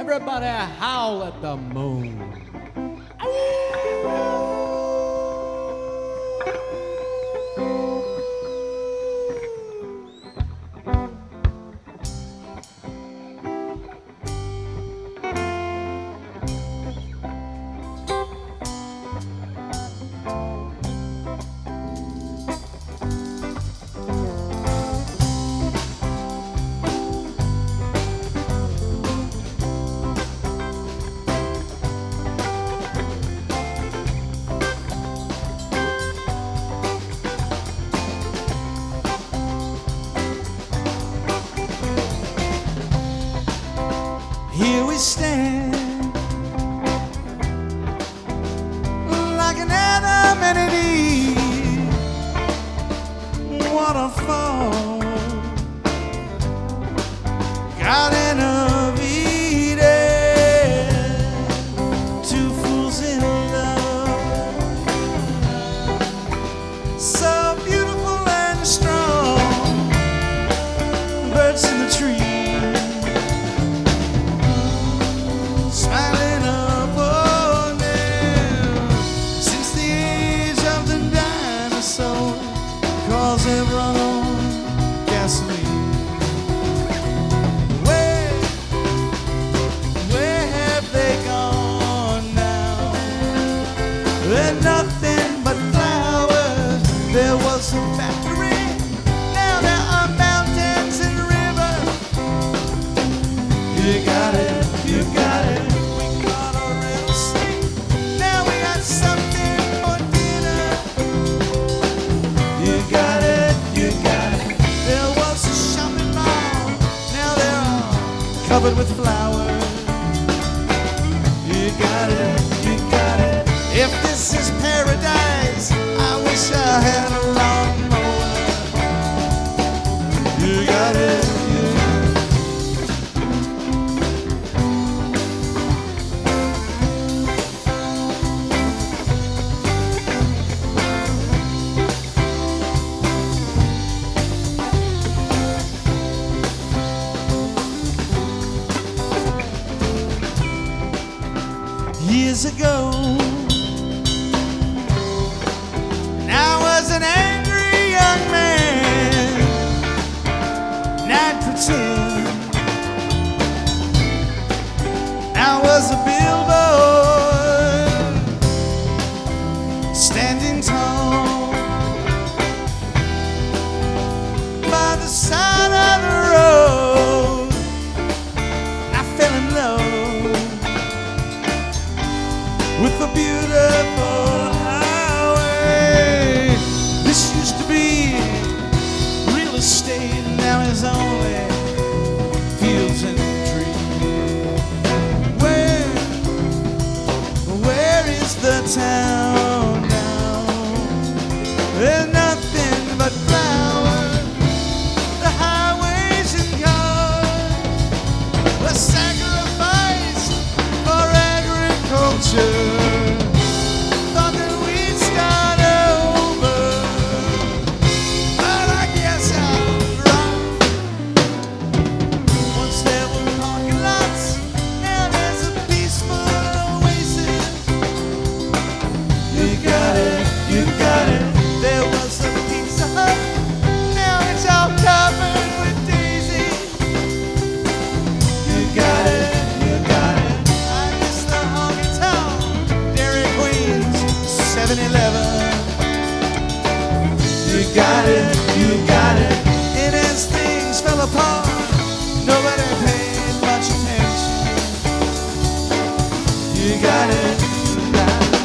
Everybody howl at the moon. Here we stand like an Adam and an Eve waterfall, Garden of Eden, two fools in love, so beautiful and strong, birds in the trees. Smiling upon them since the age of the dinosaur, 'cause they've run on gasoline. Where have they gone now? They're nothing but flowers. There was a factory, now there are mountains and rivers. You got it, you got it. Covered with flowers. You got it, you got it. If this is paradise, I wish I had a lawnmower. You got it, you got it. Years ago, and I was an angry young man, and I'd pretend I was a billboard standing tall by the side of the road. I fell in love with a beautiful highway. This used to be real estate, and now it's only fields and trees. Where is the town now? There's nothing but flowers, the highways and cars, the sacrifice for agriculture. Thought that we'd start over, but I guess I was wrong. Once there were parking lots, now there's a peaceful oasis. You got it, you got it. There was a Pizza Hut, now it's all covered with daisies. You got it, you got it. I miss the honky tonk, Dairy Queens, 7-Eleven. You got it, and as things fell apart,